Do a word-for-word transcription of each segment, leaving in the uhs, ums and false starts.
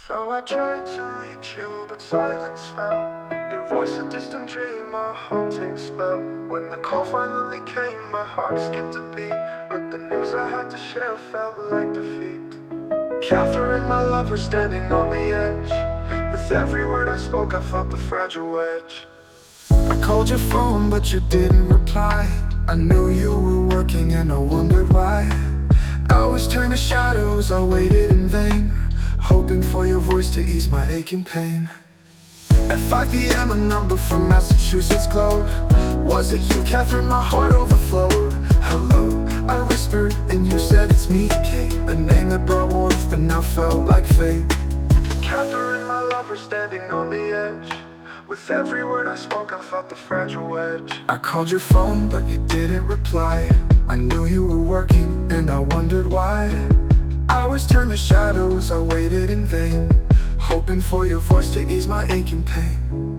So I tried to reach you, but silence fell. Your voice a distant dream, a haunting spell. When the call finally came, my heart skipped a beat. But the news I had to share felt like defeat. Catherine, my lover, standing on the edge. With every word I spoke, I felt the fragile edge. I called your phone, but you didn't reply. I knew you were working and I wondered why. Hours turned to shadows, I waited in vain, hoping for your voice to ease my aching pain. At five p m a number from Massachusetts glowed. Was it you, Catherine? My heart overflowed. Hello, I whispered, and you said it's me, Kate. A name that brought warmth but now felt like fate. Catherine, my lover, standing on the edge. With every word I spoke, I felt the fragile edge. I called your phone, but you didn't reply. I knew you were working, and I wondered why. Hours turned to shadows, I waited in vain, hoping for your voice to ease my aching pain.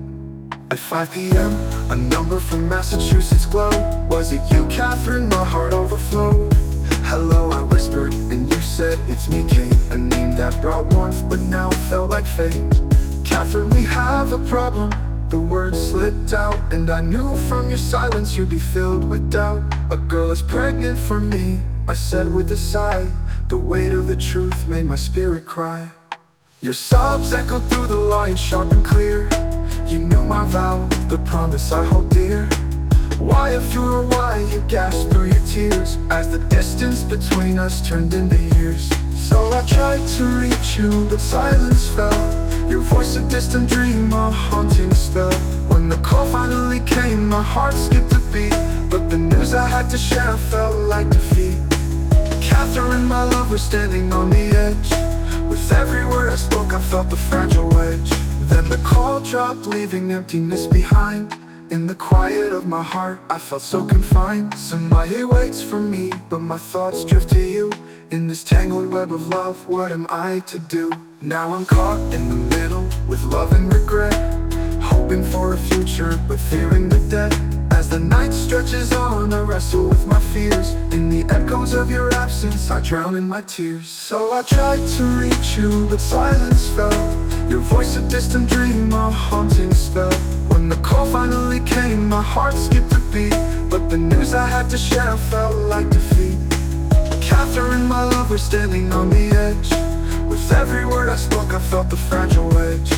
At five p m, a number from Massachusetts glowed. Was it you, Catherine? My heart overflowed. Hello, I whispered, and you said it's me, Kate. A name that brought warmth, but now felt like fate. Catherine, we have a problem. The words slipped out, and I knew from your silence you'd be filled with doubt. A girl is pregnant for me, I said with a sigh. The weight of the truth made my spirit cry. Your sobs echoed through the line, sharp and clear. You knew my vow, the promise I hold dear. Why, if you were why, you gasped through your tears as the distance between us turned into years. So I tried to reach you, but silence fell. Your voice a distant dream, a haunting spell. When the call finally came, my heart skipped a beat. But the news I had to share felt like defeat. Catherine, my love, was standing on the edge. With every word I spoke, I felt the fragile edge. Then the call dropped, leaving emptiness behind. In the quiet of my heart, I felt so confined. Somebody waits for me, but my thoughts drift to you. In this tangled web of love, what am I to do? Now I'm caught in the middle, with love and regret, hoping for a future, but fearing the dead. As the night stretches on, I wrestle with my fears. In the echoes of your absence, I drown in my tears. So I tried to reach you, but silence fell. Your voice a distant dream, a haunting spell. When the call finally came, my heart skipped a beat. But the news I had to share felt like defeat. Catherine, my love, we're standing on the edge. With every word I spoke, I felt the fragile edge.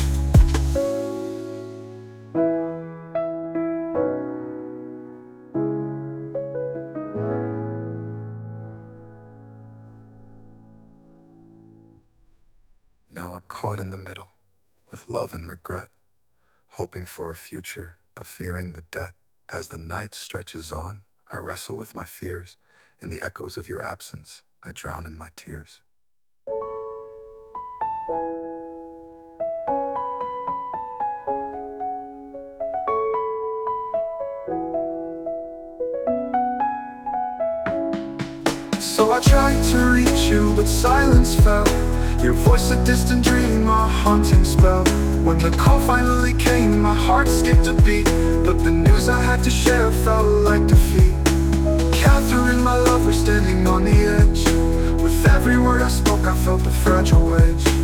Now I'm caught in the middle, with love and regret, hoping for a future, but fearing the death. As the night stretches on, I wrestle with my fears. In the echoes of your absence, I drown in my tears. So I tried to reach you, but silence fell. Your voice a distant dream, a haunting spell. When the call finally came, my heart skipped a beat. But the news I had to share felt like defeat. Catherine, my love, we're standing on the edge. With every word I spoke, I felt the fragile edge.